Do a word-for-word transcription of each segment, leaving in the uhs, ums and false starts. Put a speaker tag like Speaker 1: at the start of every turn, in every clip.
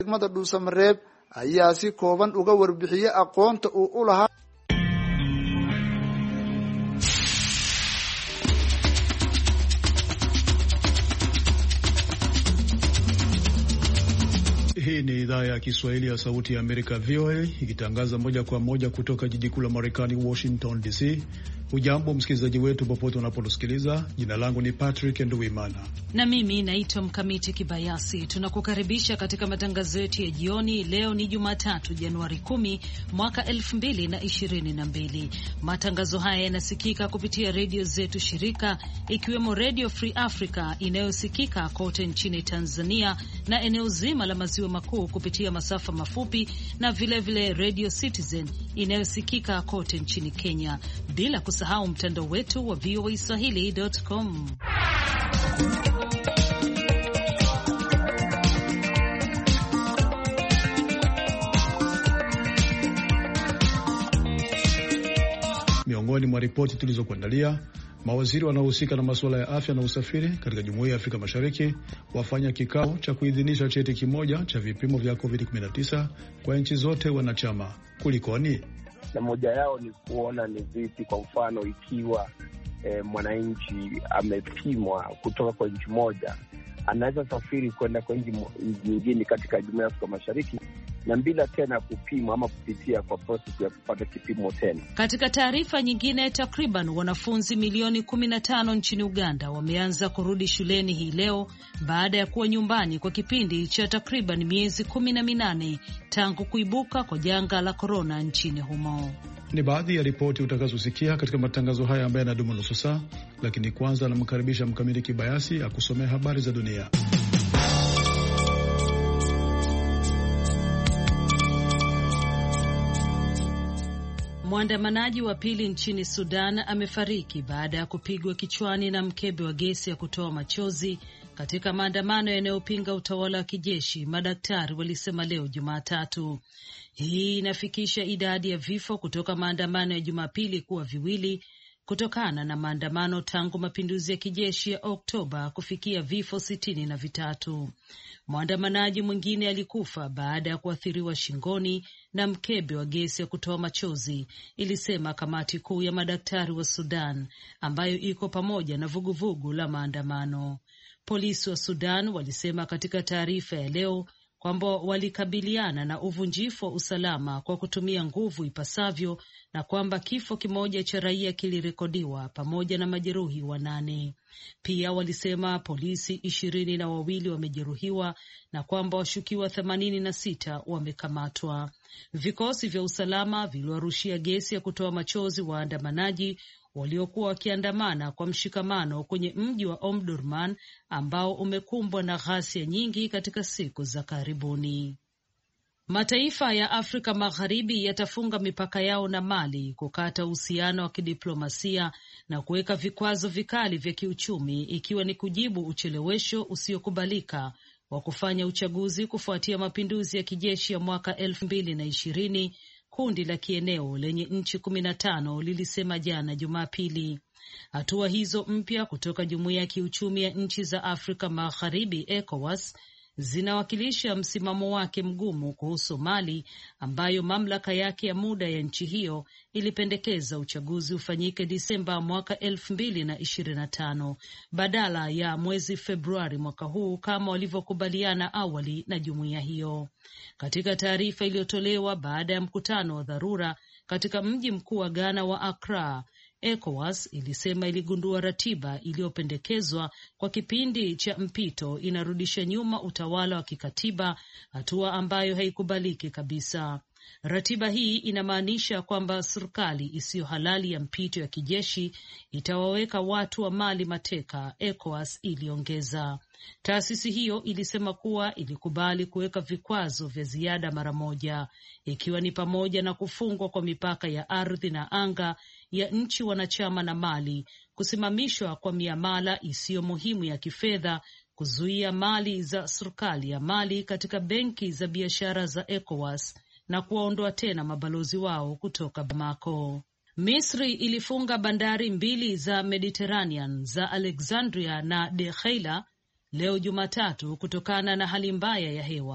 Speaker 1: degmada Dhuusamareeb ayaa si kooban uga warbixiyay aqoonta uu u lahaa.
Speaker 2: Hii ni idhaa ya Kiswahili ya Sauti ya Amerika V O A ikitangaza moja kwa moja kutoka jiji kuu la Marekani Washington D C. Hujambo msikilizaji wetu popote unapotusikiliza. Jina langu ni Patrick Nduwimana.
Speaker 3: Na mimi naitwa Mkamiti Kibayasi. Tunakukaribisha katika matangazo yetu ya jioni. Leo ni Jumatatu, Januari kumi, mwaka elfu mbili na ishirini na mbili. Matangazo haya yanasikika kupitia redio zetu shirika, ikiwemo Radio Free Africa inayosikika kote nchini Tanzania na eneo zima la maziwa makuu kupitia masafa mafupi, na vile vile Radio Citizen inayosikika kote nchini Kenya, bila kusahau mtandao wetu wa v o a swahili dot com.
Speaker 2: Miongoni mwa ripoti tulizokuandalia, mawaziri wanaohusika na masuala ya afya na usafiri katika Jumuiya ya Afrika Mashariki wafanya kikao cha kuidhinisha cheti kimoja cha vipimo vya covid kumi na tisa kwa nchi zote wanachama. Kulikoni?
Speaker 4: Na moja yao ni kuona ni vipi, kwa mfano, ikiwa e, mwananchi amepimwa kutoka kwa nchi moja, anaweza safiri kwenda kwa nchi nyingine katika Jumuiya ya Afrika Mashariki na bila tena kupimwa ama kupitia kwa process ya kupata kipimo tena.
Speaker 3: Katika taarifa nyingine, takriban wanafunzi milioni kumi na tano nchini Uganda wameanza kurudi shuleni hii leo baada ya kuwa nyumbani kwa kipindi cha takriban miezi kumi na minane tangu kuibuka kwa janga la korona nchini humo.
Speaker 2: Ni baadhi ya ripoti utakazosikia katika matangazo haya ambayo yanadumu nusu saa, lakini kwanza namkaribisha Mkamiti Kibayasi akusomea habari za dunia.
Speaker 3: Mwandamanaji wa pili nchini Sudan amefariki baada ya kupigwa kichwani na mkebe wa gesi ya kutoa machozi katika maandamano yanayopinga utawala wa kijeshi, madaktari walisema leo Jumatatu. Hii inafikisha idadi ya vifo kutoka maandamano ya Jumapili kuwa viwili kutokana na maandamano tangu mapinduzi ya kijeshi ya Oktoba kufikia vifo sitini na vitatu. Mwandamanaji mwingine alikufa baada ya kuathiriwa shingoni na mkebe wa gesi ya kutoa machozi, ilisema kamati kuu ya madaktari wa Sudan, ambayo iko pamoja na vuguvugu la maandamano. Polisi wa Sudan walisema katika taarifa ya leo kwamba walikabiliana na uvunjifu wa usalama kwa kutumia nguvu ipasavyo na kwamba kifo kimoja cha raia kilirekodiwa pamoja na majeruhi wanane. Pia walisema polisi ishirini na wawili wamejeruhiwa na kwamba washukiwa themanini na sita wamekamatwa. Vikosi vya usalama viliwarushia gesi ya kutoa machozi waandamanaji waliokuwa wakiandamana kwa mshikamano kwenye mji wa Omdurman ambao umekumbwa na ghasia nyingi katika siku za karibuni. Mataifa ya Afrika Magharibi yatafunga mipaka yao na Mali, kukata uhusiano wa kidiplomasia na kuweka vikwazo vikali vya kiuchumi, ikiwa ni kujibu uchelewesho usiokubalika wa kufanya uchaguzi kufuatia mapinduzi ya kijeshi ya mwaka elfu mbili na ishirini. Kundi la kieneo lenye nchi kumi na tano lilisema jana Jumapili. Hatua hizo mpya kutoka Jumuiya ya Kiuchumi ya Nchi za Afrika Magharibi ECOWAS zinawakilisha msimamo wake mgumu kuhusu Mali, ambayo mamlaka yake ya muda ya nchi hiyo ilipendekeza uchaguzi ufanyike Disemba mwaka elfu mbili na ishirini na tano badala ya mwezi Februari mwaka huu kama walivyokubaliana awali na jumuiya hiyo. Katika taarifa iliyotolewa baada ya mkutano wa dharura katika mji mkuu wa Ghana wa Accra, ECOWAS ilisema iligundua ratiba iliyopendekezwa kwa kipindi cha mpito inarudisha nyuma utawala wa kikatiba, hatua ambayo haikubaliki kabisa. Ratiba hii inamaanisha kwamba serikali isiyo halali ya mpito ya kijeshi itawaweka watu wa Mali mateka, ECOWAS iliongeza. Taasisi hiyo ilisema kuwa ilikubali kuweka vikwazo vya ziada mara moja, ikiwa ni pamoja na kufungwa kwa mipaka ya ardhi na anga ya nchi wanachama na Mali, kusimamishwa kwa miamala isiyo muhimu ya kifedha, kuzuia mali za serikali ya Mali katika benki za biashara za ECOWAS na kuwaondoa tena mabalozi wao kutoka Bamako. Misri ilifunga bandari mbili za Mediterranean za Alexandria na Deheila leo Jumatatu kutokana na hali mbaya ya hewa,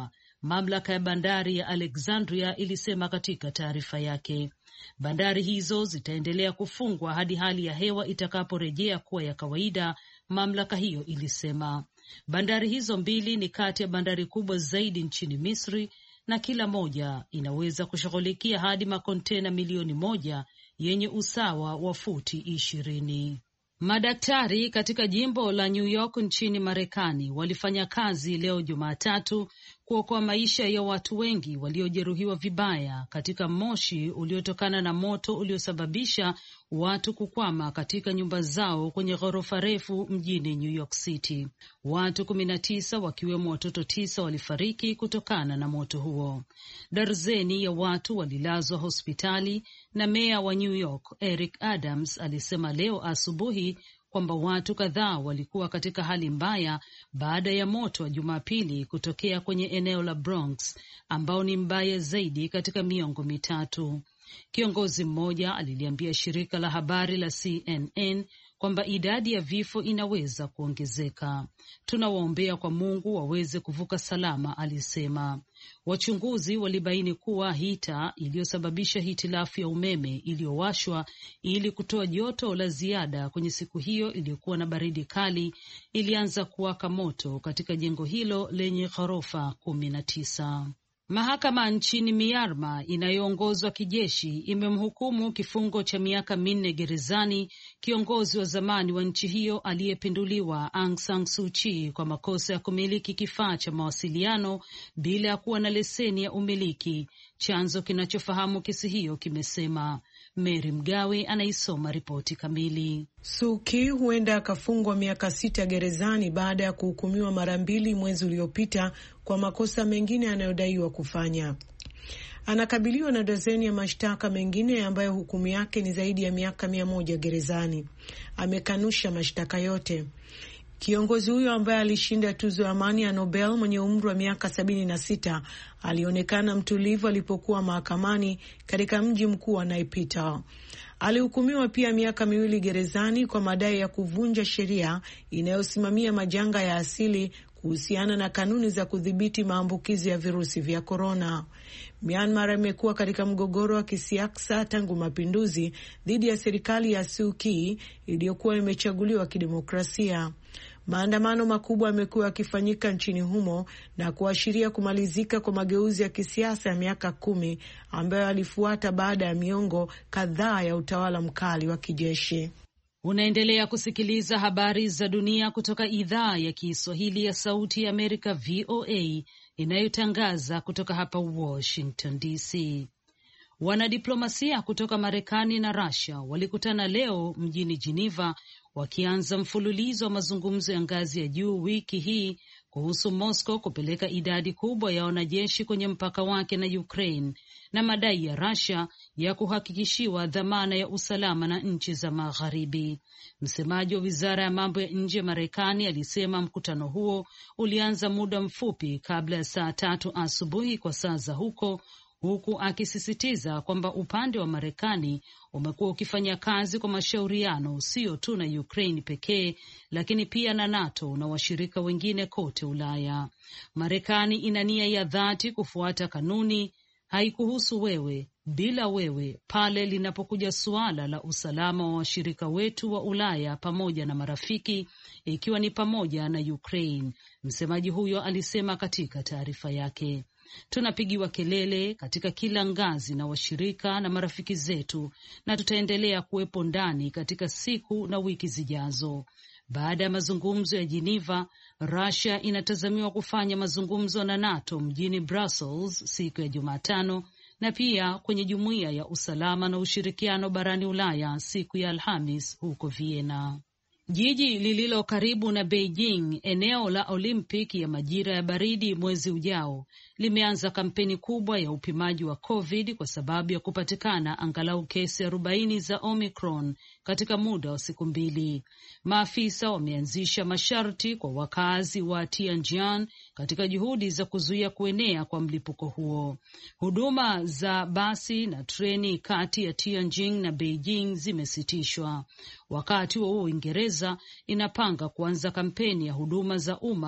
Speaker 3: mamlaka ya bandari ya Alexandria ilisema katika taarifa yake. Bandari hizo zitaendelea kufungwa hadi hali ya hewa itakaporejea kuwa ya kawaida, mamlaka hiyo ilisema. Bandari hizo mbili ni kati ya bandari kubwa zaidi nchini Misri na kila moja inaweza kushughulikia hadi makontena milioni moja yenye usawa wa futi ishirini. Madaktari katika jimbo la New York nchini Marekani walifanya kazi leo Jumatatu kuokoa maisha ya watu wengi waliojeruhiwa vibaya katika moshi uliotokana na moto uliosababisha watu kukwama katika nyumba zao kwenye ghorofa refu mjini New York City. Watu kumi na tisa wakiwemo watoto tisa walifariki kutokana na moto huo. Darzeni ya watu walilazwa hospitali na meya wa New York Eric Adams alisema leo asubuhi kwamba watu kadhaa walikuwa katika hali mbaya baada ya moto wa Jumapili kutokea kwenye eneo la Bronx ambao ni mbaya zaidi katika miongo mitatu. Kiongozi mmoja aliliambia shirika la habari la C N N kwamba idadi ya vifo inaweza kuongezeka. Tunawaombea kwa Mungu waweze kuvuka salama, alisema. Wachunguzi walibaini kuwa hita iliyosababisha hitilafu ya umeme iliyowashwa ili kutoa joto la ziada kwenye siku hiyo iliyokuwa na baridi kali ilianza kuwaka moto katika jengo hilo lenye ghorofa kumi na tisa. Mahakama nchini Myanmar inayoongozwa kijeshi imemhukumu kifungo cha miaka minne gerezani kiongozi wa zamani wa nchi hiyo aliyepinduliwa Aung San Suu Kyi kwa makosa ya kumiliki kifaa cha mawasiliano bila ya kuwa na leseni ya umiliki, chanzo kinachofahamu kesi hiyo kimesema. Mary Mgawe anaisoma ripoti kamili.
Speaker 5: Suu Kyi huenda akafungwa miaka sita gerezani baada ya kuhukumiwa mara mbili mwezi uliopita kwa makosa mengine anayodaiwa kufanya. Anakabiliwa na dazeni ya mashtaka mengine ambayo hukumu yake ni zaidi ya miaka mia moja gerezani. Amekanusha mashtaka yote. Kiongozi huyo ambaye alishinda tuzo ya amani ya Nobel mwenye umri wa miaka sabini na sita alionekana mtulivu alipokuwa mahakamani katika mji mkuu wa Naypyidaw. Alihukumiwa pia miaka miwili gerezani kwa madai ya kuvunja sheria inayosimamia majanga ya asili kuhusiana na kanuni za kudhibiti maambukizi ya virusi vya korona. Myanmar imekuwa katika mgogoro wa kisiasa tangu mapinduzi dhidi ya serikali ya Suu Kyi iliyokuwa imechaguliwa kidemokrasia. Maandamano makubwa yamekuwa yakifanyika nchini humo na kuashiria kumalizika kwa mageuzi ya kisiasa ya miaka kumi ambayo alifuata baada ya miongo kadhaa ya utawala mkali wa kijeshi.
Speaker 3: Unaendelea kusikiliza habari za dunia kutoka idhaa ya Kiswahili ya Sauti ya Amerika V O A inayotangaza kutoka hapa Washington D C. Wanadiplomasia kutoka Marekani na Russia walikutana leo mjini Geneva wakianza mfululizo wa mazungumzo ya ngazi ya juu wiki hii kuhusu Moscow kupeleka idadi kubwa ya wanajeshi kwenye mpaka wake na Ukraine na madai ya Russia ya kuhakikishiwa dhamana ya usalama na nchi za Magharibi. Msemaji wa Wizara ya Mambo ya Nje ya Marekani alisema mkutano huo ulianza muda mfupi kabla ya saa tatu asubuhi kwa saa za huko, huku akisisitiza kwamba upande wa Marekani umekuwa ukifanya kazi kwa mashauriano sio tu na Ukraine pekee, lakini pia na NATO na washirika wengine kote Ulaya. Marekani ina nia ya dhati kufuata kanuni haikuhusu wewe bila wewe pale linapokuja suala la usalama wa washirika wetu wa Ulaya pamoja na marafiki, ikiwa ni pamoja na Ukraine, msemaji huyo alisema katika taarifa yake. Tunapigiwa kelele katika kila ngazi na washirika na marafiki zetu, na tutaendelea kuwepo ndani katika siku na wiki zijazo. Baada ya mazungumzo ya Geneva, Russia inatazamiwa kufanya mazungumzo na NATO mjini Brussels siku ya Jumatano na pia kwenye Jumuiya ya Usalama na Ushirikiano barani Ulaya siku ya Alhamis huko Vienna. Jiji lililo karibu na Beijing, eneo la Olympic ya majira ya baridi mwezi ujao, limeanza kampeni kubwa ya upimaji wa COVID kwa sababu ya kupatikana angalau kesi arobaini za Omicron katika muda wa siku mbili. Maafisa wameanzisha masharti kwa wakazi wa Tianjin katika juhudi za kuzuia kuenea kwa mlipuko huo. Huduma za basi na treni kati ya Tianjin na Beijing zimesitishwa. Wakati wa huo Uingereza inapanga kuanza kampeni ya huduma za umma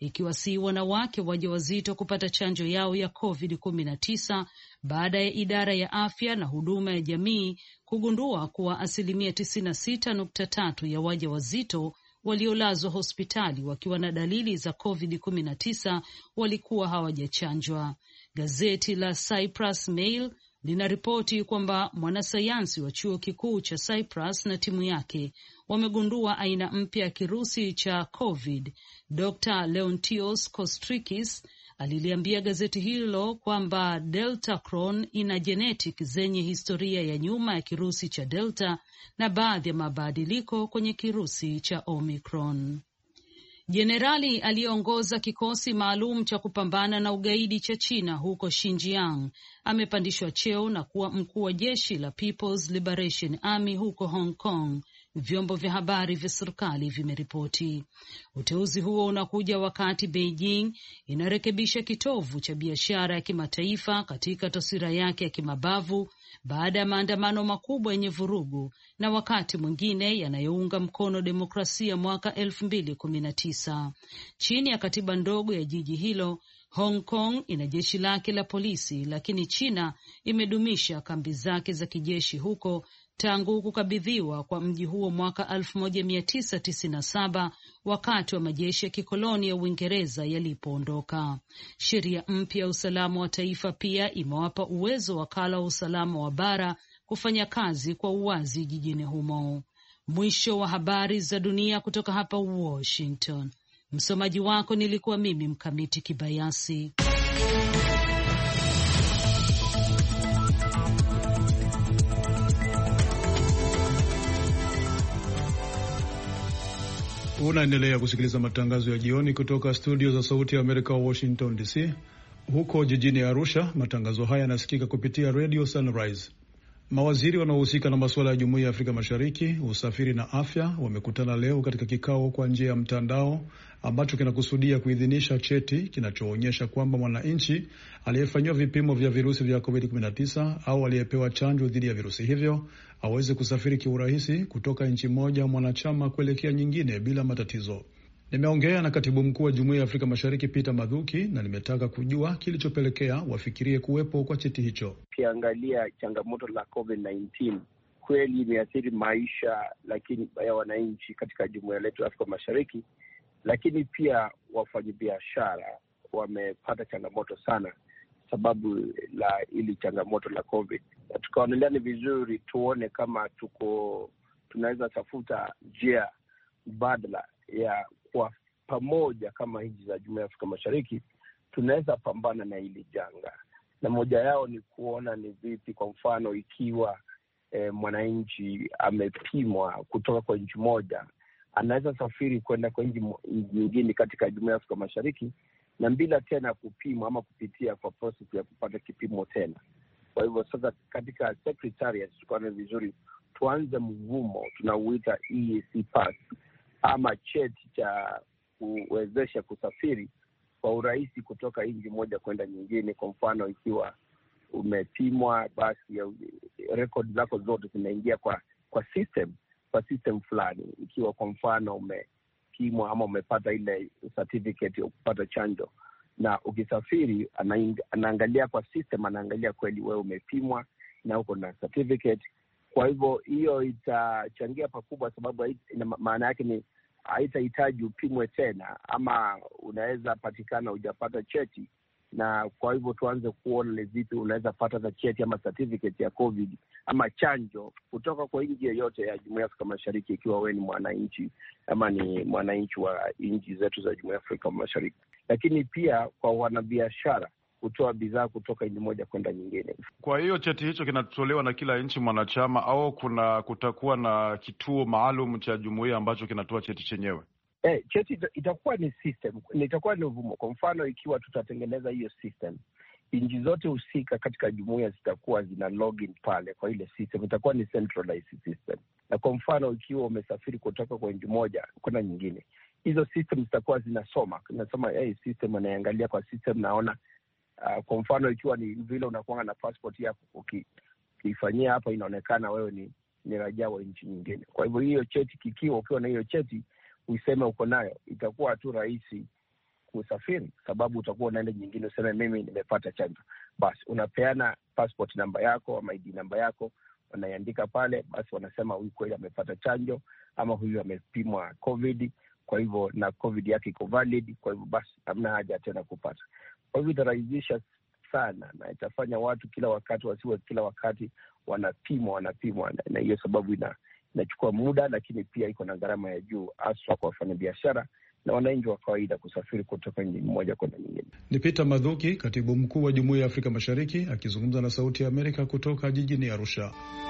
Speaker 3: ikiwasihi wanawake wajawazito kupata chanjo yao ya covid kumi na tisa baada ya idara ya afya na huduma ya jamii kugundua kuwa asilimia tisini na sita nukta tatu ya wajawazito waliolazwa hospitali wakiwa na dalili za covid kumi na tisa walikuwa hawajachanjwa. Gazeti la Cyprus Mail linaripoti kwamba mwanasayansi wa chuo kikuu cha Cyprus na timu yake wamegundua aina mpya ya kirusi cha COVID. Doctor Leontios Kostrikis aliliambia gazeti hilo kwamba Delta Cron ina genetic zenye historia ya nyuma ya kirusi cha Delta na baadhi ya mabadiliko kwenye kirusi cha Omicron. Jenerali aliyeongoza kikosi maalum cha kupambana na ugaidi cha China huko Xinjiang amepandishwa cheo na kuwa mkuu wa jeshi la People's Liberation Army huko Hong Kong, vyombo vya habari vya serikali vimeripoti. Uteuzi huo unakuja wakati Beijing inarekebisha kitovu cha biashara ya kimataifa katika taswira yake ya kimabavu baada ya maandamano makubwa yenye vurugu na wakati mwingine yanayounga mkono demokrasia mwaka elfu mbili kumi na tisa. Chini ya katiba ndogo ya jiji hilo, Hong Kong ina jeshi lake la polisi, lakini China imedumisha kambi zake za kijeshi huko tangu kukabidhiwa kwa mji huo mwaka elfu moja mia tisa tisini na saba wakati wa majeshi ya kikoloni ya Uingereza yalipoondoka. Sheria mpya ya usalama wa taifa pia imewapa uwezo wakala wa usalama wa bara kufanya kazi kwa uwazi jijini humo. Mwisho wa habari za dunia kutoka hapa Washington. Msomaji wako nilikuwa mimi Mkamiti Kibayasi.
Speaker 2: Unaendelea kusikiliza matangazo ya jioni kutoka studio za Sauti ya Amerika, Washington D C. Huko jijini Arusha, matangazo haya yanasikika kupitia Radio Sunrise. Mawaziri wanaohusika na masuala ya Jumuiya ya Afrika Mashariki, usafiri na afya wamekutana leo katika kikao kwa njia ya mtandao ambacho kinakusudia kuidhinisha cheti kinachoonyesha kwamba mwananchi aliyefanyiwa vipimo vya virusi vya covid kumi na tisa au aliyepewa chanjo dhidi ya virusi hivyo aweze kusafiri kiurahisi kutoka nchi moja mwanachama kuelekea nyingine bila matatizo. Nimeongea na katibu mkuu wa Jumuiya ya Afrika Mashariki Peter Mathuki na nimetaka kujua kilichopelekea wafikirie kuwepo kwa cheti hicho.
Speaker 4: Ukiangalia changamoto la covid kumi na tisa kweli imeathiri maisha lakini ya wananchi katika Jumuiya letu ya Afrika Mashariki, lakini pia wafanyabiashara wamepata changamoto sana sababu la ili changamoto la COVID. Na tukaonelea ni vizuri tuone kama tuko tunaweza tafuta njia badala ya kwa pamoja kama nchi za Jumuiya ya Afrika Mashariki tunaweza pambana na hili janga. Na moja yao ni kuona ni vipi, kwa mfano ikiwa e, mwananchi amepimwa kutoka kwa nchi moja, anaweza safiri kwenda kwa nchi nyingine katika Jumuiya ya Afrika Mashariki na bila tena kupimwa ama kupitia kwa process ya kupata kipimo tena. Kwa hivyo sasa katika secretariat tukaona vizuri tuanze mvumo tunauita E A C pass ama cheti cha kuwezesha kusafiri kwa urahisi kutoka nchi moja kwenda nyingine. Kwa mfano ikiwa umepimwa, basi record zako zote zinaingia kwa kwa system kwa system fulani. Ikiwa kwa mfano umepimwa ama umepata ile certificate ya kupata chanjo, na ukisafiri anaangalia kwa system, anaangalia kweli wewe umepimwa na uko na certificate. Kwa hivyo hiyo itachangia pakubwa, sababu maana yake ni haitahitaji upimwe tena, ama unaweza patikana hujapata cheti. Na kwa hivyo tuanze kuona ni vipi unaweza pata za cheti ama certificate ya COVID ama chanjo kutoka kwa nchi yoyote ya Jumuiya ya Afrika Mashariki, ikiwa wewe ni mwananchi ama ni mwananchi wa nchi zetu za Jumuiya ya Afrika Mashariki. Lakini pia kwa wanabiashara kutoa bidhaa kutoka nchi moja kwenda nyingine.
Speaker 2: Kwa hiyo cheti hicho kinatolewa na kila nchi mwanachama au kuna kutakuwa na kituo maalum cha jumuiya ambacho kinatoa cheti chenyewe?
Speaker 4: Eh, cheti itakuwa ni system, itakuwa ni mfumo. Kwa mfano ikiwa tutatengeneza hiyo system, nchi zote husika katika jumuiya zitakuwa zina login pale kwa ile system, itakuwa ni centralized system. Na kwa mfano ikiwa umesafiri kutoka kwa nchi moja kwenda nyingine, hizo system zitakuwa zinasoma, nasema hey, system anaangalia kwa system, naona uh, kwa mfano ikiwa ni vile unakuwa na passport yako, ukifanyia hapa inaonekana wewe ni ni raia wa nchi nyingine. Kwa hivyo hiyo cheti kikiwa ukiwa na hiyo cheti useme uko nayo, itakuwa tu rahisi kusafiri, sababu utakuwa unaenda nyingine useme mimi nimepata chanjo. Basi unapeana passport namba yako ama I D namba yako, wanaiandika pale, basi wanasema huyu kweli amepata chanjo ama huyu amepimwa COVID, kwa hivyo na COVID yake iko valid, kwa hivyo basi hamna haja tena kupata. Kwa hivyo itarahisisha sana na itafanya watu kila wakati wasiwe kila wakati wanapimwa wanapimwa, na hiyo sababu ina inachukua muda, lakini pia iko na gharama ya juu hasa kwa wafanyabiashara na wananchi wa kawaida kusafiri kutoka nchi moja kwenda nyingine.
Speaker 2: Ni Peter Mathuki, katibu mkuu wa Jumuiya ya Afrika Mashariki, akizungumza na Sauti ya Amerika kutoka jijini Arusha.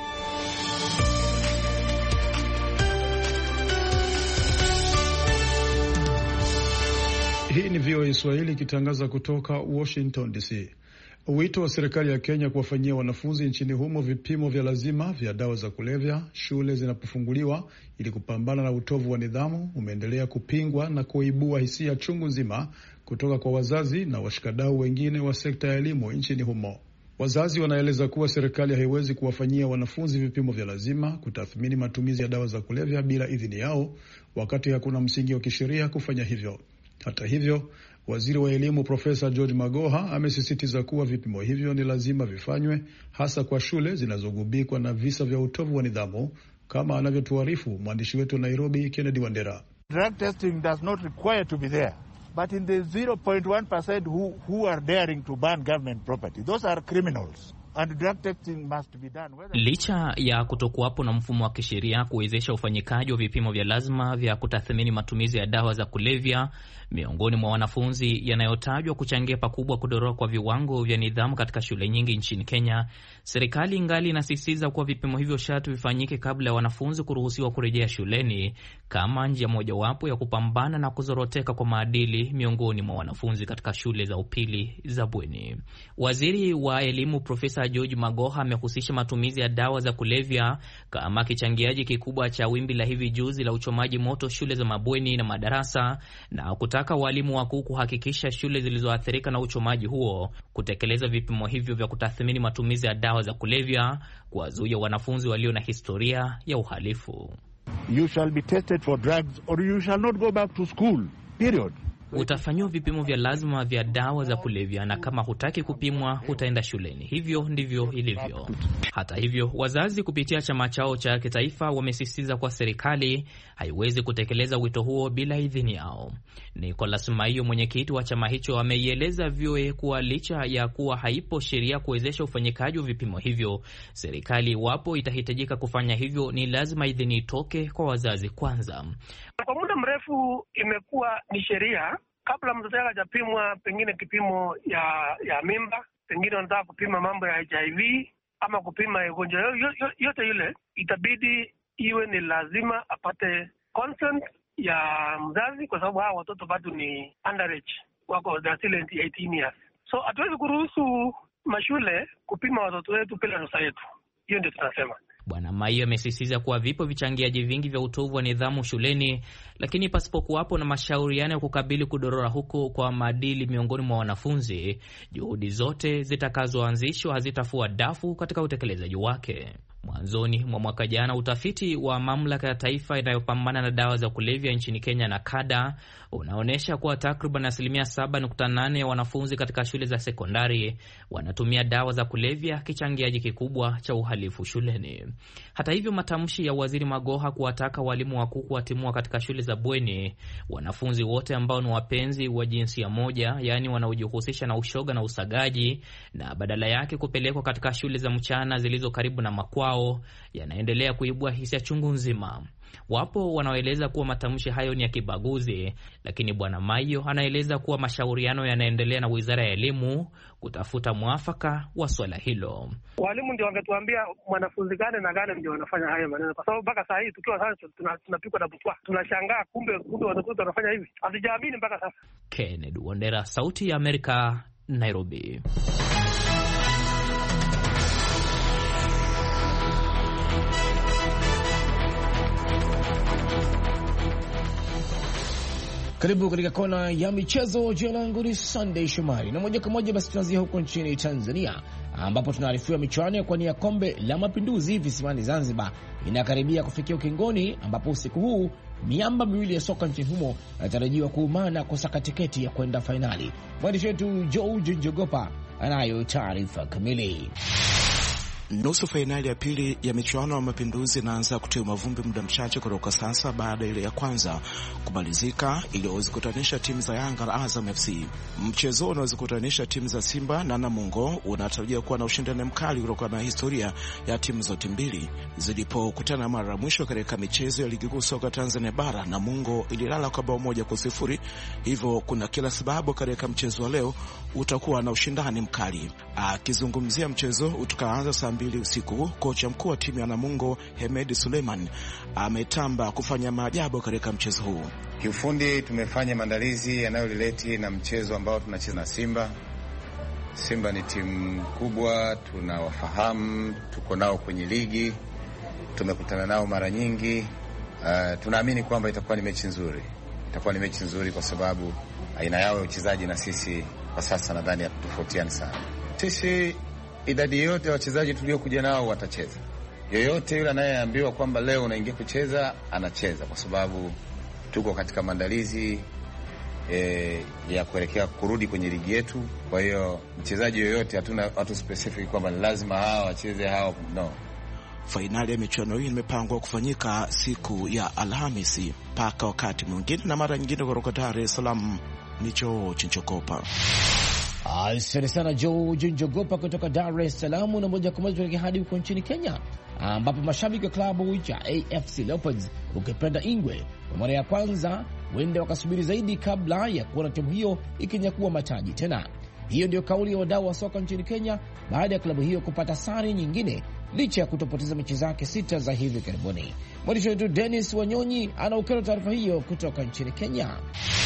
Speaker 2: Hii ni V O A Swahili ikitangaza kutoka Washington D C. Wito wa serikali ya Kenya kuwafanyia wanafunzi nchini humo vipimo vya lazima vya dawa za kulevya shule zinapofunguliwa ili kupambana na utovu wa nidhamu umeendelea kupingwa na kuibua hisia chungu nzima kutoka kwa wazazi na washikadau wengine wa sekta ya elimu nchini humo. Wazazi wanaeleza kuwa serikali haiwezi kuwafanyia wanafunzi vipimo vya lazima kutathmini matumizi ya dawa za kulevya bila idhini yao, wakati hakuna msingi wa kisheria kufanya hivyo. Hata hivyo, waziri wa elimu Profesa George Magoha amesisitiza kuwa vipimo hivyo ni lazima vifanywe, hasa kwa shule zinazogubikwa na visa vya utovu wa nidhamu, kama anavyotuarifu mwandishi wetu Nairobi, Kennedy Wandera.
Speaker 6: Drug testing does not require to be there, but in the zero point one percent who, who are daring to burn government property, those are criminals. And drug testing must be done.
Speaker 7: Licha ya kutokuwapo na mfumo wa kisheria kuwezesha ufanyikaji wa vipimo vya lazima vya kutathmini matumizi ya dawa za kulevya miongoni mwa wanafunzi yanayotajwa kuchangia pakubwa kudorora kwa viwango vya nidhamu katika shule nyingi nchini Kenya, serikali ingali inasisitiza kuwa vipimo hivyo sharti vifanyike kabla ya wanafunzi kuruhusiwa kurejea shuleni kama njia mojawapo ya kupambana na kuzoroteka kwa maadili miongoni mwa wanafunzi katika shule za upili za bweni. Waziri wa elimu Profesa George Magoha amehusisha matumizi ya dawa za kulevya kama kichangiaji kikubwa cha wimbi la hivi juzi la uchomaji moto shule za mabweni na madarasa, na kutaka walimu wakuu kuhakikisha shule zilizoathirika na uchomaji huo kutekeleza vipimo hivyo vya kutathmini matumizi ya dawa za kulevya, kuwazuia wanafunzi walio na historia ya uhalifu.
Speaker 6: You shall be tested for drugs or you shall not go back to school. Period.
Speaker 7: Utafanyiwa vipimo vya lazima vya dawa za kulevya, na kama hutaki kupimwa hutaenda shuleni. Hivyo ndivyo ilivyo. Hata hivyo, wazazi kupitia chama chao cha kitaifa wamesisitiza kwa serikali haiwezi kutekeleza wito huo bila idhini yao. Nicholas Maiyo, mwenyekiti wa chama hicho, ameieleza V O A kuwa licha ya kuwa haipo sheria kuwezesha ufanyikaji wa vipimo hivyo, serikali iwapo itahitajika kufanya hivyo ni lazima idhini itoke kwa wazazi kwanza.
Speaker 8: Kwa muda mrefu imekuwa ni sheria kabla mtoto hajapimwa pengine kipimo ya ya mimba, pengine wanataka kupima mambo ya H I V ama kupima ugonjwa yote yule, itabidi iwe ni lazima apate consent ya mzazi, kwa sababu hawa watoto bado ni underage, wako still eighteen years. So hatuwezi kuruhusu mashule kupima watoto wetu bila ruhusa yetu. Hiyo ndio tunasema.
Speaker 7: Bwana Maiyo amesisitiza kuwa vipo vichangiaji vingi vya utovu wa nidhamu shuleni, lakini pasipokuwapo na mashauriano ya kukabili kudorora huko kwa maadili miongoni mwa wanafunzi, juhudi zote zitakazoanzishwa hazitafua dafu katika utekelezaji wake. Mwanzoni mwa mwaka jana, utafiti wa mamlaka ya taifa inayopambana na dawa za kulevya nchini Kenya na kada unaonyesha kuwa takriban asilimia saba nukta nane ya wanafunzi katika shule za sekondari wanatumia dawa za kulevya, kichangiaji kikubwa cha uhalifu shuleni. Hata hivyo, matamshi ya Waziri Magoha kuwataka walimu wakuu kuwatimua katika shule za bweni wanafunzi wote ambao ni wapenzi wa jinsia moja, yaani wanaojihusisha na ushoga na usagaji, na badala yake kupelekwa katika shule za mchana zilizo karibu na makwao, yanaendelea kuibua hisia chungu nzima. Wapo wanaoeleza kuwa matamshi hayo ni ya kibaguzi, lakini Bwana Maiyo anaeleza kuwa mashauriano yanaendelea na Wizara ya Elimu kutafuta mwafaka wa swala hilo.
Speaker 8: Walimu ndio wangetuambia mwanafunzi gani na gani ndio wanafanya haya maneno, kwa sababu mpaka saa hii tukiwa sasa tunapikwa na butwa, tunashangaa kumbe kumbe watoto wanafanya hivi. Hatujaamini mpaka sasa.
Speaker 7: Kennedy Wandera, Sauti ya Amerika, Nairobi.
Speaker 9: Karibu katika kona ya michezo. Jina langu ni Sunday Shomari, na moja kwa moja basi tunaanzia huko nchini Tanzania, ambapo tunaarifiwa michuano ya kuwania kombe la mapinduzi visiwani Zanzibar inakaribia kufikia ukingoni, ambapo usiku huu miamba miwili ya soka nchini humo inatarajiwa kuumana kusaka tiketi ya kwenda fainali. Mwandishi wetu George Njogopa anayo taarifa kamili.
Speaker 10: Nusu fainali ya pili ya michuano ya mapinduzi inaanza kutia mavumbi muda mchache kutoka sasa, baada ile ya kwanza kumalizika iliyozikutanisha timu za Yanga na Azam F C. Mchezo unaozikutanisha timu za Simba na Namungo unatarajia kuwa na ushindani mkali kutokana na historia ya timu zote mbili. Zilipokutana mara mwisho katika michezo ya ligi kuu soka Tanzania bara, Namungo ililala kwa bao moja kwa sifuri. Hivyo kuna kila sababu katika mchezo wa leo utakuwa na ushindani mkali. Akizungumzia mchezo utakaanza saa mbili usiku, kocha mkuu wa timu ya Namungo Hemed Suleiman ametamba kufanya maajabu katika mchezo huu.
Speaker 11: Kiufundi tumefanya maandalizi yanayolileti na mchezo ambao tunacheza na Simba. Simba ni timu kubwa, tunawafahamu, tuko nao kwenye ligi, tumekutana nao mara nyingi. Uh, tunaamini kwamba itakuwa ni mechi nzuri. Itakuwa ni mechi nzuri kwa sababu aina yao ya uchezaji na sisi kwa sasa nadhani hatutofautiani sana. Sisi idadi yote ya wachezaji tuliokuja nao watacheza. Yoyote yule anayeambiwa kwamba leo unaingia kucheza, anacheza, kwa sababu tuko katika maandalizi e, ya kuelekea kurudi kwenye ligi yetu. Kwa hiyo mchezaji yoyote, hatuna watu specific kwamba lazima hawa wacheze hao, no.
Speaker 10: Fainali ya michuano hii imepangwa kufanyika siku ya Alhamisi mpaka wakati mwingine na mara nyingine kutoka Dar es Salaam. Nicho Chinchokopa.
Speaker 9: Asante sana George Njogopa kutoka Dar es Salaam. Na moja kwa moja tuelekea hadi huko nchini Kenya, ambapo mashabiki wa klabu cha A F C Leopards ukipenda Ingwe kwa mara ya kwanza wende wakasubiri zaidi kabla ya kuona timu hiyo ikinyakua mataji tena. Hiyo ndio kauli ya wadau wa soka nchini Kenya baada ya klabu hiyo kupata sare nyingine licha ya kutopoteza mechi zake sita za hivi karibuni. Mwandishi wetu Dennis Wanyonyi anaukera taarifa hiyo kutoka nchini Kenya.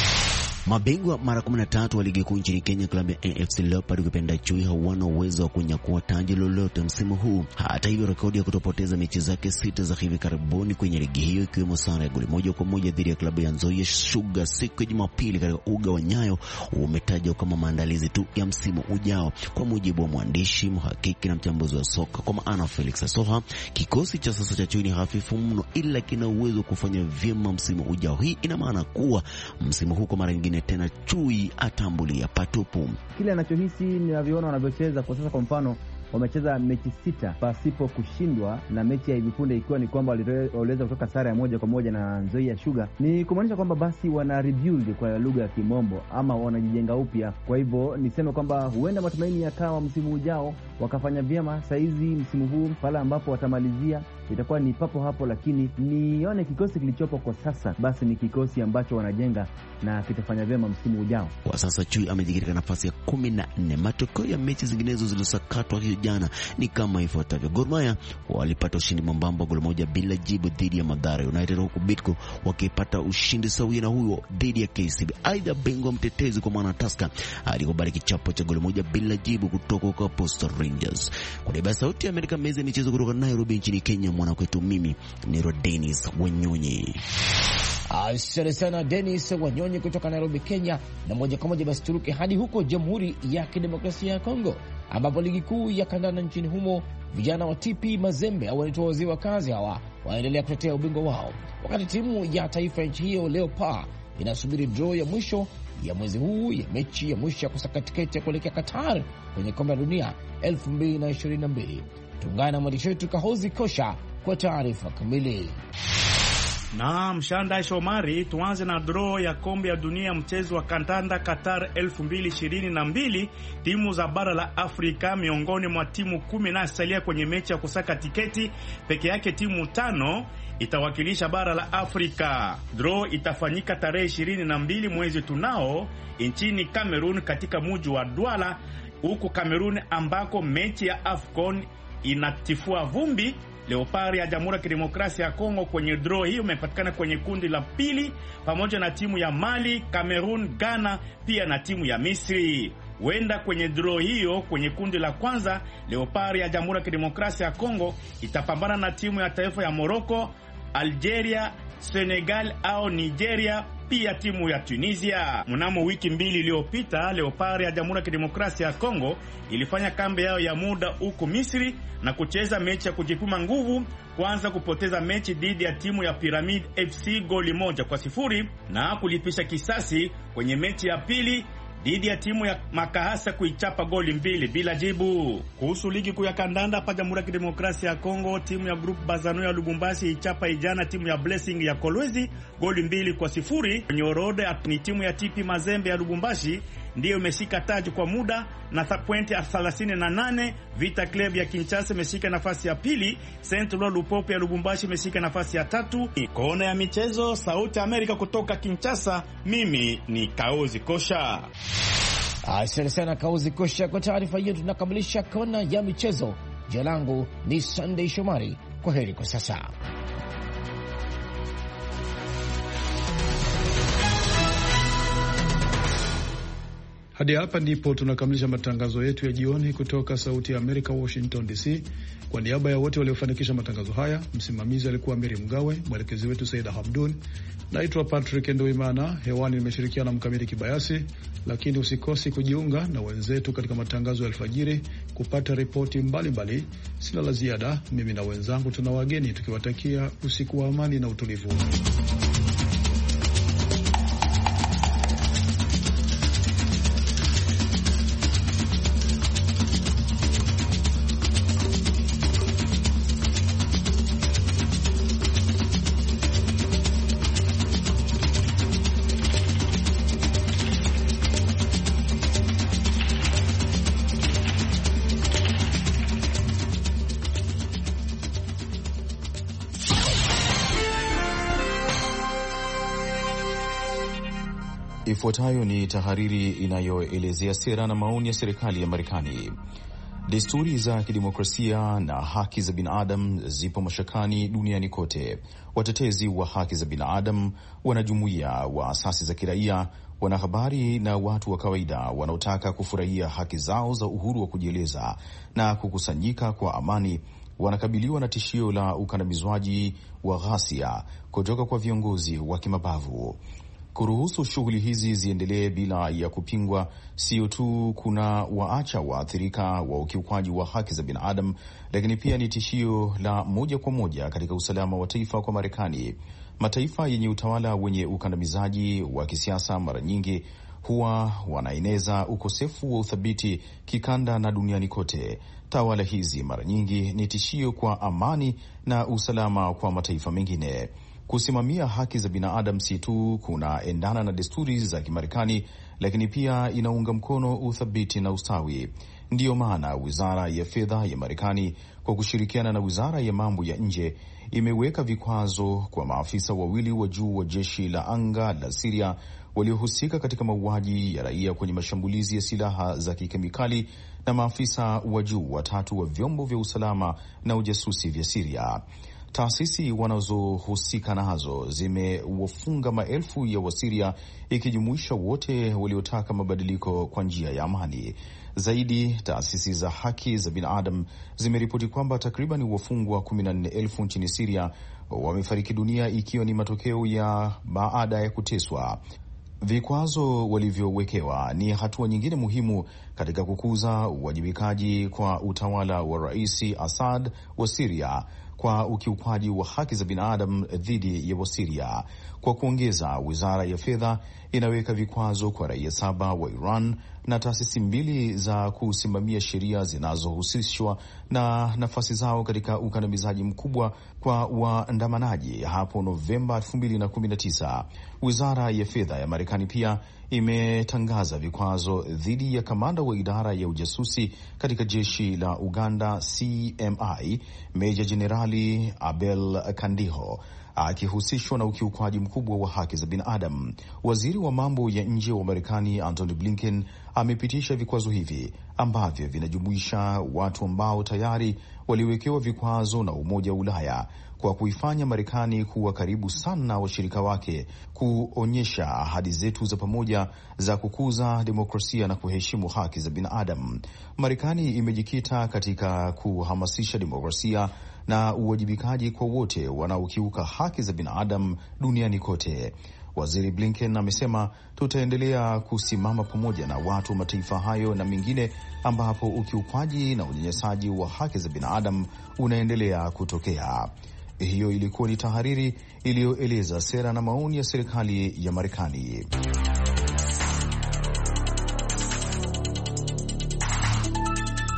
Speaker 12: Mabingwa mara kumi na tatu wa ligi kuu nchini Kenya, klabu ya A F C Leopards ukipenda Chui hawana uwezo wa kunyakua taji lolote msimu huu. Hata hivyo, rekodi ya kutopoteza mechi zake sita za hivi karibuni kwenye ligi hiyo, ikiwemo sare ya goli moja kwa moja dhidi ya klabu ya Nzoia Sugar siku ya Jumapili katika uga wa Nyayo, umetajwa kama maandalizi tu ya msimu ujao. Kwa mujibu wa mwandishi, mhakiki na mchambuzi wa soka kwa maana Felix Asoha, kikosi cha sasa cha Chui ni hafifu mno, ila kina uwezo kufanya vyema msimu ujao. Hii ina maana kuwa msimu huu kwa mara nyingine tena Chui atambulia patupu.
Speaker 13: Kile anachohisi ninavyoona wanavyocheza kwa sasa, kwa mfano wamecheza mechi sita pasipo kushindwa, na mechi ya hivi punde ikiwa ni kwamba waliweza kutoka sare ya moja kwa moja na Nzoia Sugar. Ni kumaanisha kwamba basi wana rebuild kwa lugha ya Kimombo, ama wanajijenga upya. Kwa hivyo niseme kwamba huenda matumaini yakawa msimu ujao wakafanya vyema. Saizi msimu huu pale ambapo watamalizia itakuwa ni papo hapo, lakini nione kikosi kilichopo kwa sasa basi ni kikosi ambacho wanajenga na kitafanya vyema msimu ujao.
Speaker 12: Kwa sasa Chui amejikita nafasi ya kumi na nne. Matokeo ya mechi zinginezo zilizosakatwa hiyo jana ni kama ifuatavyo. Gor Mahia walipata ushindi mwembamba goli moja bila jibu dhidi ya Mathare United, huku Bidco wakipata ushindi sawia na huyo dhidi ya K C B. Aidha, bingwa mtetezi kwa maana Tusker alikubali kichapo cha goli moja bila jibu kutoka kwa Posta Rangers. Kwa niaba ya Sauti ya Amerika, meza michezo kutoka Nairobi nchini Kenya, mwana kwetu mimi ni Dennis Wanyonyi.
Speaker 9: Asante sana Dennis Wanyonyi kutoka Nairobi, Kenya. Na moja kwa moja basi turuke hadi huko Jamhuri ya Kidemokrasia ya Kongo, ambapo ligi kuu ya kandanda nchini humo vijana wa T P Mazembe au wanaitwa wazee wa kazi hawa wanaendelea kutetea ubingwa wao, wakati timu ya taifa nchi hiyo Leopards inasubiri draw ya mwisho ya mwezi huu ya mechi ya mwisho ya kusaka tiketi ya kuelekea Qatar kwenye kombe la dunia elfu mbili na ishirini na mbili. Tungana na mwandishi wetu Kahozi Kosha kwa taarifa kamili.
Speaker 14: Naam, Shanda Shomari, tuanze na draw ya kombe ya dunia mchezo wa kandanda Qatar elfu mbili ishirini na mbili. Timu za bara la Afrika miongoni mwa timu kumi na salia kwenye mechi ya kusaka tiketi, peke yake timu tano itawakilisha bara la Afrika. Draw itafanyika tarehe ishirini na mbili mwezi tunao nchini Cameroon katika mji wa Douala, huko Cameroon ambako mechi ya AFCON inatifua vumbi. Leopard ya Jamhuri ya Kidemokrasia ya Kongo kwenye draw hiyo imepatikana kwenye kundi la pili pamoja na timu ya Mali, Cameroon, Ghana pia na timu ya Misri. Wenda kwenye draw hiyo kwenye kundi la kwanza, Leopard ya Jamhuri ya Kidemokrasia ya Kongo itapambana na timu ya taifa ya Morocco, Algeria, Senegal au Nigeria pia timu ya Tunisia. Mnamo wiki mbili iliyopita, Leopard ya Jamhuri ya Kidemokrasia ya Kongo ilifanya kambi yao ya muda huko Misri na kucheza mechi ya kujipima nguvu, kwanza kupoteza mechi dhidi ya timu ya Pyramid F C goli moja kwa sifuri na kulipisha kisasi kwenye mechi ya pili dhidi ya timu ya Makahasa kuichapa goli mbili bila jibu. Kuhusu ligi kuu ya kandanda hapa Jamhuri ya Kidemokrasia ya Kongo, timu ya Group Bazano ya Lubumbashi ichapa ijana timu ya Blessing ya Kolwezi goli mbili kwa sifuri. Kwenye orodha ni timu ya T P Mazembe ya Lubumbashi ndiyo imeshika taji kwa muda na pointi ya thelathini na nane. Vita Club ya Kinshasa imeshika nafasi ya pili. Saint Eloi Lupopo ya Lubumbashi imeshika nafasi ya tatu. Kona ya michezo, Sauti Amerika kutoka Kinshasa, mimi ni Kaozi Kosha.
Speaker 9: Asante sana Kaozi Kosha kwa taarifa hiyo. Tunakamilisha kona ya michezo. Jina langu ni Sunday Shomari. Kwa heri kwa sasa.
Speaker 2: Hadi hapa ndipo tunakamilisha matangazo yetu ya jioni kutoka Sauti ya Amerika, Washington D C. Kwa niaba ya wote waliofanikisha matangazo haya, msimamizi alikuwa Mary Mgawe, mwelekezi wetu Saida Hamdun. Naitwa Patrick Nduimana, hewani nimeshirikiana na Mkamili Kibayasi. Lakini usikosi kujiunga na wenzetu katika matangazo ya alfajiri kupata ripoti mbalimbali. Sina la ziada, mimi na wenzangu tuna wageni tukiwatakia usiku wa amani na utulivu.
Speaker 15: Ifuatayo ni tahariri inayoelezea sera na maoni ya serikali ya Marekani. Desturi za kidemokrasia na haki za binadamu zipo mashakani duniani kote. Watetezi wa haki za binadamu, wanajumuiya wa asasi za kiraia, wanahabari na watu wa kawaida wanaotaka kufurahia haki zao za uhuru wa kujieleza na kukusanyika kwa amani wanakabiliwa na tishio la ukandamizwaji wa ghasia kutoka kwa viongozi wa kimabavu. Kuruhusu shughuli hizi ziendelee bila ya kupingwa sio tu kuna waacha waathirika wa ukiukwaji wa haki za binadamu, lakini pia ni tishio la moja kwa moja katika usalama wa taifa kwa Marekani. Mataifa yenye utawala wenye ukandamizaji wa kisiasa mara nyingi huwa wanaeneza ukosefu wa uthabiti kikanda na duniani kote. Tawala hizi mara nyingi ni tishio kwa amani na usalama kwa mataifa mengine. Kusimamia haki za binadamu si tu kunaendana na desturi za Kimarekani, lakini pia inaunga mkono uthabiti na ustawi. Ndiyo maana Wizara ya Fedha ya Marekani kwa kushirikiana na Wizara ya Mambo ya Nje imeweka vikwazo kwa maafisa wawili wa juu wa jeshi la anga la Syria waliohusika katika mauaji ya raia kwenye mashambulizi ya silaha za kikemikali na maafisa wa juu watatu wa vyombo vya usalama na ujasusi vya Syria. Taasisi wanazohusika nazo zimewafunga maelfu ya Wasiria, ikijumuisha wote waliotaka mabadiliko kwa njia ya amani. Zaidi, taasisi za haki za binadamu zimeripoti kwamba takriban wafungwa kumi na nne elfu nchini Syria wamefariki dunia, ikiwa ni matokeo ya baada ya kuteswa. Vikwazo walivyowekewa ni hatua nyingine muhimu katika kukuza uwajibikaji kwa utawala wa Rais Assad wa Syria kwa ukiukwaji wa haki za binadamu dhidi ya Wasiria. Kwa kuongeza, Wizara ya Fedha inaweka vikwazo kwa raia saba wa Iran na taasisi mbili za kusimamia sheria zinazohusishwa na nafasi zao katika ukandamizaji mkubwa kwa waandamanaji hapo Novemba elfu mbili na kumi na tisa. Wizara ya Fedha ya Marekani pia imetangaza vikwazo dhidi ya kamanda wa idara ya ujasusi katika jeshi la Uganda C M I, Meja Jenerali Abel Kandiho, akihusishwa na ukiukwaji mkubwa wa haki za binadamu. Waziri wa mambo ya nje wa Marekani Antony Blinken amepitisha vikwazo hivi ambavyo vinajumuisha watu ambao tayari waliwekewa vikwazo na Umoja wa Ulaya, kwa kuifanya Marekani kuwa karibu sana na washirika wake, kuonyesha ahadi zetu za pamoja za kukuza demokrasia na kuheshimu haki za binadamu. Marekani imejikita katika kuhamasisha demokrasia na uwajibikaji kwa wote wanaokiuka haki za binadamu duniani kote. Waziri Blinken amesema, tutaendelea kusimama pamoja na watu wa mataifa hayo na mengine ambapo ukiukwaji na unyanyasaji wa haki za binadamu unaendelea kutokea. Hiyo ilikuwa ni tahariri iliyoeleza sera na maoni ya serikali ya Marekani.